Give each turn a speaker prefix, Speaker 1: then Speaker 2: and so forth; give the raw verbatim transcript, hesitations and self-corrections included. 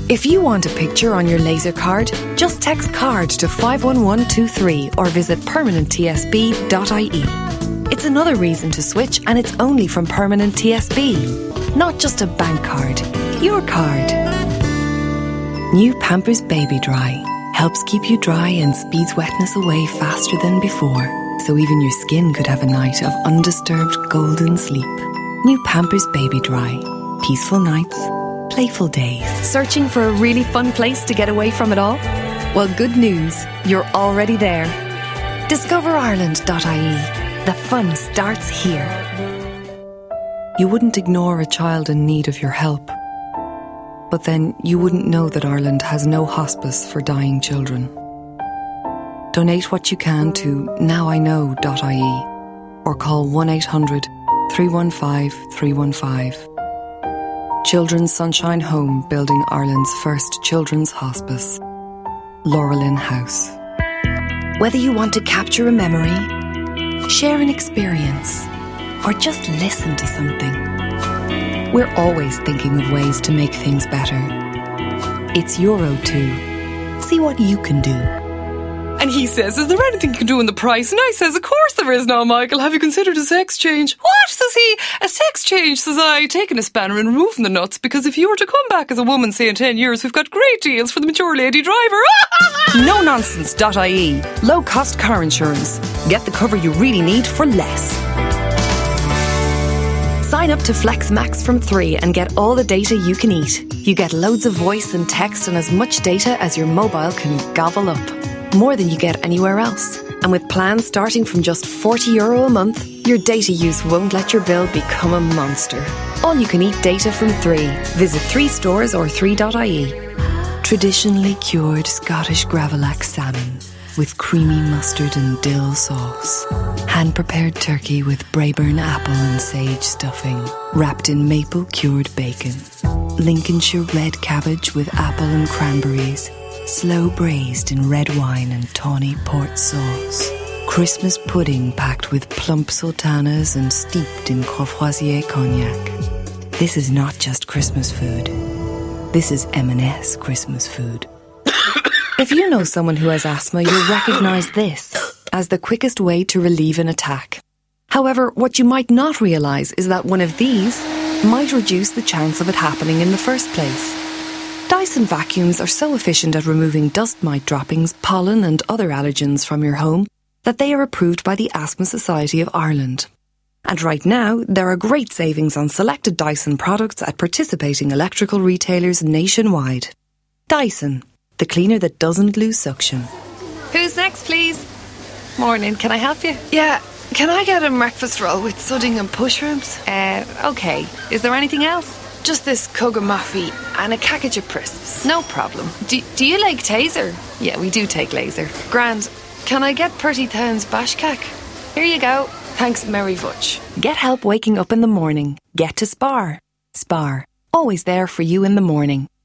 Speaker 1: If you want a picture on your laser card, just text CARD to five one one two three or visit permanent t s b dot i e. It's another reason to switch, and it's only from Permanent T S B. Not just a bank card, your card. New Pampers Baby Dry helps keep you dry and speeds wetness away faster than before, so even your skin could have a night of undisturbed golden sleep. New Pampers Baby Dry. Peaceful nights, playful days. Searching for a really fun place to get away from it all? Well, good news, you're already there. discover ireland dot i e. The fun starts here. You wouldn't ignore a child in need of your help, but then you wouldn't know that Ireland has no hospice for dying children. Donate what you can to now I know dot i e or call one eight hundred three one five three one five. Children's Sunshine Home, building Ireland's first children's hospice. Laurel Inn House. Whether you want to capture a memory, share an experience, or just listen to something, we're always thinking of ways to make things better. It's your O two. See what you can do.
Speaker 2: And he says, is there anything you can do in the price? And I says, of course there is now, Michael. Have you considered a sex change? What, says he? A sex change, says I, taking a spanner and removing the nuts, because if you were to come back as a woman, say in ten years, we've got great deals for the mature lady driver. no nonsense dot i e. Low cost car insurance. Get the cover you really need for less.
Speaker 1: Sign up to FlexMax from three and get all the data you can eat. You get loads of voice and text and as much data as your mobile can gobble up. More than you get anywhere else. And with plans starting from just forty euro a month, your data use won't let your bill become a monster. All you can eat data from three. Visit three stores or three dot i e. Traditionally cured Scottish Gravlax salmon with creamy mustard and dill sauce. Hand-prepared turkey with Braeburn apple and sage stuffing, wrapped in maple cured bacon. Lincolnshire red cabbage with apple and cranberries, slow braised in red wine and tawny port sauce. Christmas pudding packed with plump sultanas and steeped in Courvoisier cognac. This is not just Christmas food. This is M and S Christmas food. If you know someone who has asthma, you'll recognise this as the quickest way to relieve an attack. However, what you might not realise is that one of these might reduce the chance of it happening in the first place. Dyson vacuums are so efficient at removing dust mite droppings, pollen and other allergens from your home that they are approved by the Asthma Society of Ireland. And right now, there are great savings on selected Dyson products at participating electrical retailers nationwide. Dyson, the cleaner that doesn't lose suction.
Speaker 2: Who's next, please? Morning, can I help you?
Speaker 3: Yeah, can I get a breakfast roll with sudding and mushrooms?
Speaker 2: Uh, okay. Is there anything else?
Speaker 3: Just this cug of maffy and a cackage of crisps.
Speaker 2: No problem. Do, do you like Taser? Yeah, we do take laser.
Speaker 3: Grand. Can I get thirty pounds bashkak?
Speaker 2: Here you go.
Speaker 3: Thanks, Mary Vuch.
Speaker 1: Get help waking up in the morning. Get to Spar. Spar. Always there for you in the morning.